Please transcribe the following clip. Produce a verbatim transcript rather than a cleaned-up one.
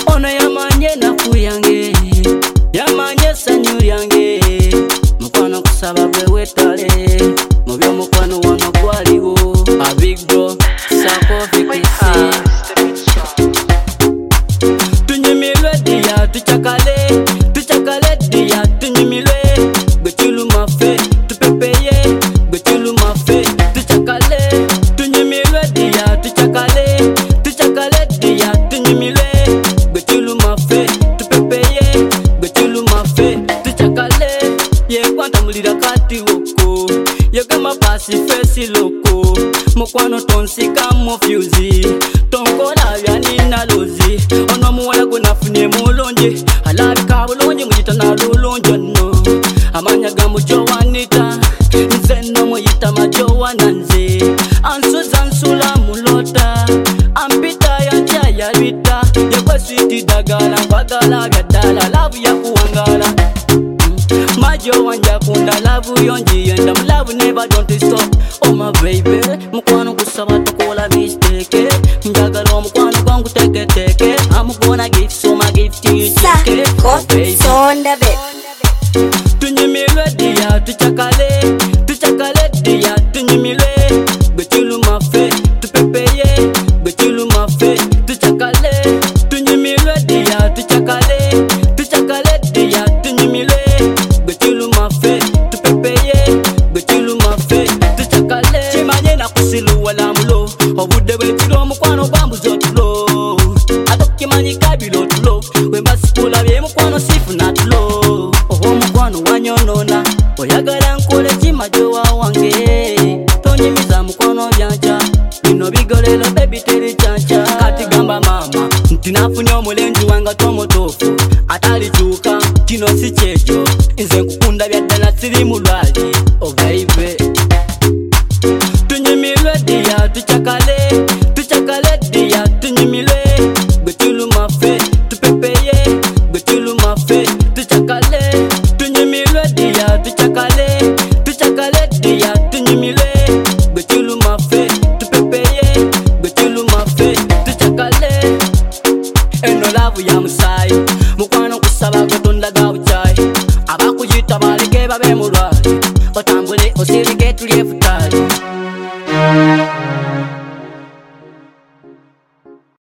Ono yamanye naku yange, yamanye sanyu lyange. Mukwano kusaba gwe wetale, mu by'omukwano wano gwaliwo. A big bro, sako fikisi. Tunyumirwe diya, tuchakale, tuchakale diya, tunyumirwe. Gwe chuluma fe, tupepeye, gwe chuluma fe, tuchakale. Tunyumirwe diya, tuchakale, tuchakale diya, tunyumirwe. Gwe chuluma fe, tupepeye, gwe chuluma fe, tuchakale. Ye kwanta mulira kati woko, ye kama pasi fesi loko. Mukwano tonsika mufyuzi, tonkola byanina lozi. Ono muwala gwe nafunye mulonje, alabika bulungi muyita nalulungi no. Amanya gamu Joanita, nze no muyita majowana nze. Ansuza nsula mulota, ampita yanja yalwita. Yekwe switi dagala, kwagala byadala, lavu yakuwangala. Majo wanja kunda love yonji yenda mu love never don't stop. Oh my baby, mukwano kusaba tokola mistake. Njagala omukwano gwangu teke teke. I'm gonna give so my gift to you take it. Oh baby, sonda bit. Tunyumirwe diya, tuchakale, tuchakale diya, tunyumirwe. Gwe chuluma fe, tupepeye, gwe chuluma fe, tuchakale. Tunyumirwe diya, tuchakale, tuchakale diya, tunyumirwe. Gwe chuluma fe, tupepeye, gwe chuluma fe, tuchakale. Chimanye na kusilu wala mulo, obudde bwekiro omukwano bambuza otulo. Atokimanyi kabilo tulo, wembasikula bye mukwano sifuna tulo. Oho mukwano wanyonona, oyagala nkole kimajo wange. Tonyimiza mukwano byanca, bino bigolero baby teri chancha. Kati gamba mama, nti nafunye omulenzi wanga tomotofu. Atalikyuka, kino si kyejo, nze nkukunda byaddala siri mulwali. Oh baby, tunyumirwe diya, tuchakale, tuchakale diya, tunyumirwe. Gwe chuluma fe, tupepeye, gwe chuluma fe, tuchakale. Tunyumirwe diya, tuchakale, tuchakale diya, tunyumirwe. Gwe chuluma fe, tupepeye, gwe chuluma fe, tuchakale. Eno lavu ya musayi, mukwano kusaba Katonda ga buchayi. Abakuyita baleke babe mu